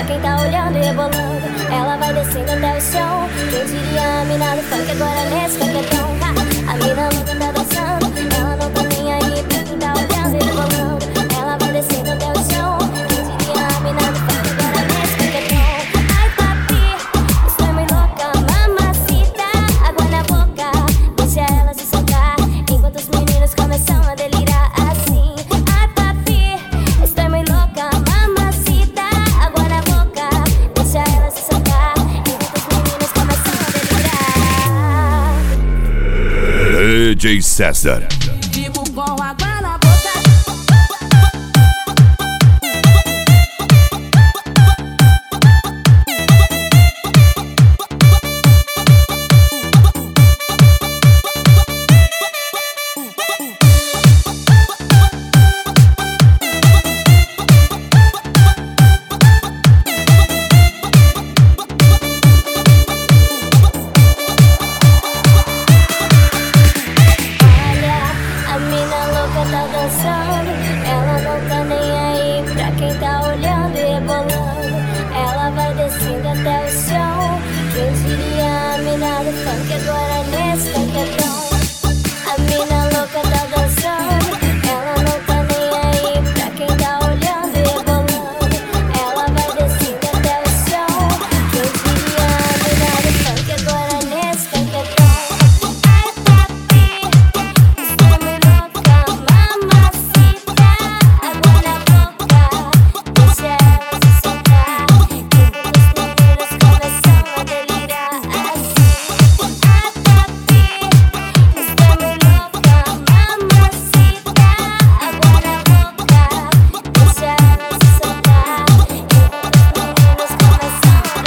quem tá olhando e rebolando. Ela vai descendo até o chão. Quem diria a mina do funk agora nesse paquetão. A mina louca tá dançando, ela não tá nem aí pra quem tá olhando e rebolando. Ela vai descendo até o chão. Quem diria a mina do funk agora nesse paquetão. Ai papi, estou muito louca, mamacita. Água na boca, deixa ela se soltar, enquanto os meninos começam a delirar assim. Ai papi, estou muito louca, mamacita. Água na boca, deixa ela se soltar, enquanto os meninos começam a delirar. DJ César. Fico com água na boca. Tá dançando, ela não tá nem aí pra quem tá olhando e rebolando. Ela vai descendo até o chão. Quem diria a mina do funk agora nesse paquetão. A mina louca tá dançando, ela não tá nem aí pra quem tá olhando e rebolando. Ela vai descendo até o chão. Quem diria a mina do funk agora nesse paquetão. Ai papi, estou muito louca, mamacita. Água na boca, deixa ela se soltar, enquanto os meninos começam a delirar assim. Ai papi, estou muito louca, mamacita. Água na boca, deixa ela se soltar, enquanto os meninos começam a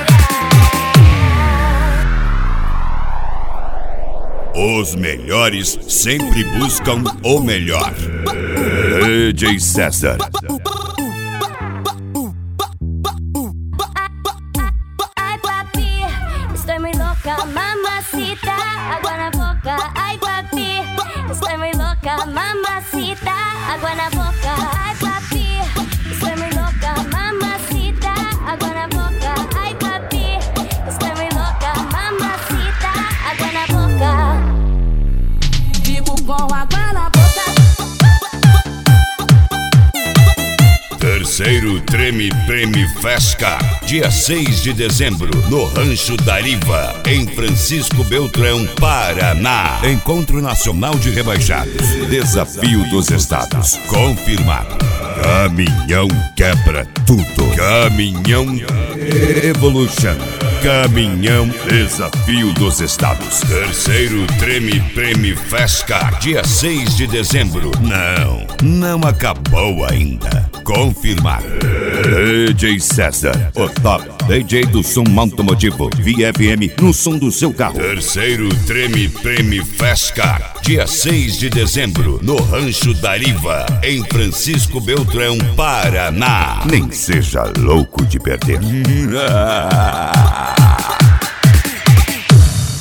delirar. Os melhores sempre buscam o melhor. DJ César. Ai papi, estou muito louca, mamacita. Água na boca, ai papi, estou muito louca, mamacita. Água na boca, ai papi, estou muito louca, mamacita. Água na boca, ai papi, estou muito louca, mamacita. Água na boca. Fico com água na boca. Terceiro Treme Prêmio Fesca, dia 6 de dezembro, no Rancho Dariva, em Francisco Beltrão, Paraná. Encontro Nacional de Rebaixados, Desafio dos Estados. Confirmado. Caminhão quebra tudo. Caminhão Evolution. Caminhão Desafio dos Estados. Terceiro Treme Prêmio Fesca, dia 6 de dezembro. Não acabou ainda. Confirmado. DJ César, o top DJ do som automotivo VFM no som do seu carro. Terceiro Treme Prêmio Fesca, dia 6 de dezembro, no Rancho Dariva, em Francisco Beltrão, Paraná. Nem seja louco de perder.